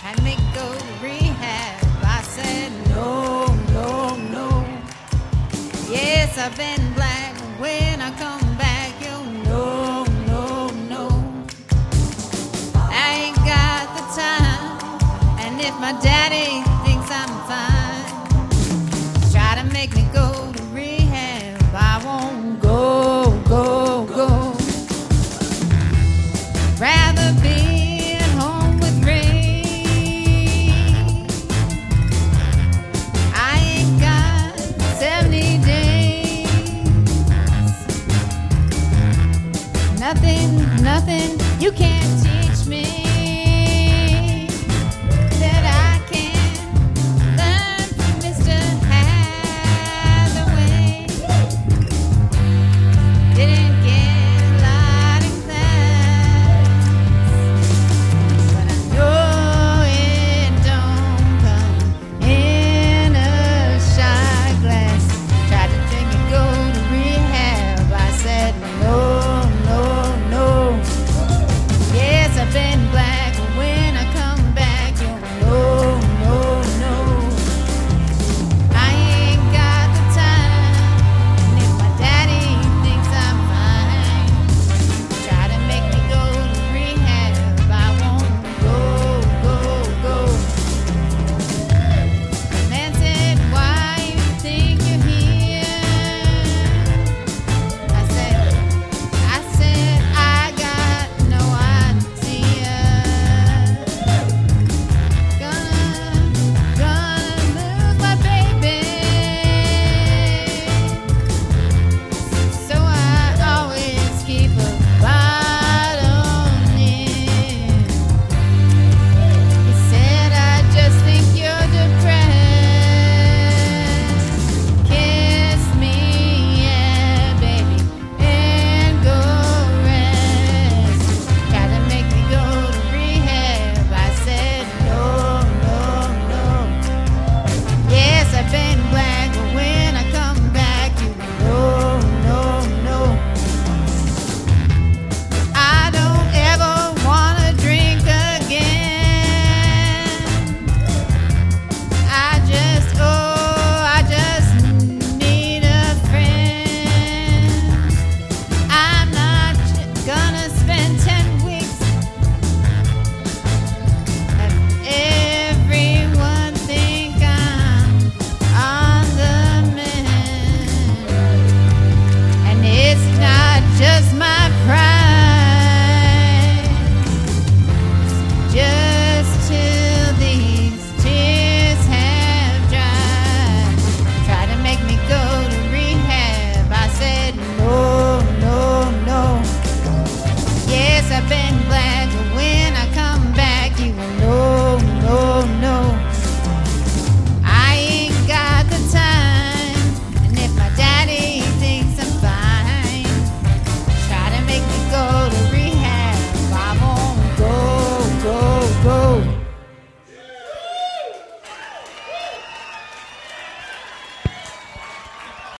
had me go to rehab. I said, no, no, no. Yes, I've been black. When I come back, you'll know, no, no. I ain't got the time. And if my daddy thinks I'm fine, try to make me go to rehab, I won't go, go, go. Rather be at home with rain. I ain't got 70 days. Nothing, nothing you can't change.